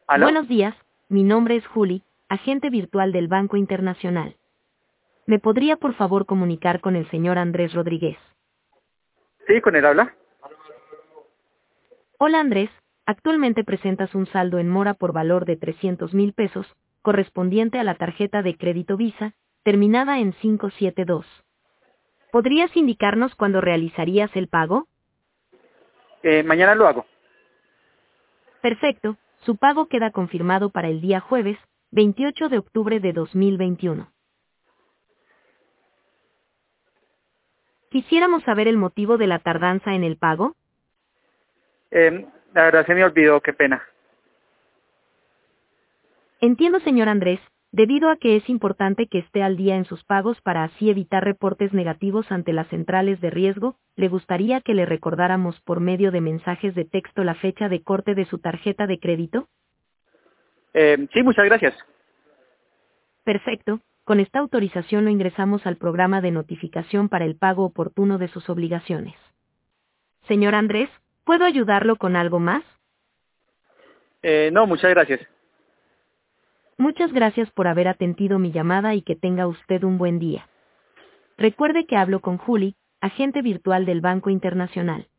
¿Aló? Buenos días, mi nombre es Juli, agente virtual del Banco Internacional. ¿Me podría por favor comunicar con el señor Andrés Rodríguez? Sí, con él habla. Hola Andrés, actualmente presentas un saldo en mora por valor de 300,000 pesos, correspondiente a la tarjeta de crédito Visa, terminada en 572. ¿Podrías indicarnos cuándo realizarías el pago? Mañana lo hago. Perfecto, su pago queda confirmado para el día jueves, 28 de octubre de 2021. Quisiéramos saber el motivo de la tardanza en el pago. La verdad se me olvidó, qué pena. Entiendo, señor Andrés, debido a que es importante que esté al día en sus pagos para así evitar reportes negativos ante las centrales de riesgo, ¿le gustaría que le recordáramos por medio de mensajes de texto la fecha de corte de su tarjeta de crédito? Sí, muchas gracias. Perfecto, con esta autorización lo ingresamos al programa de notificación para el pago oportuno de sus obligaciones. Señor Andrés, ¿puedo ayudarlo con algo más? No, muchas gracias. Muchas gracias por haber atendido mi llamada y que tenga usted un buen día. Recuerde que hablo con Juli, agente virtual del Banco Internacional.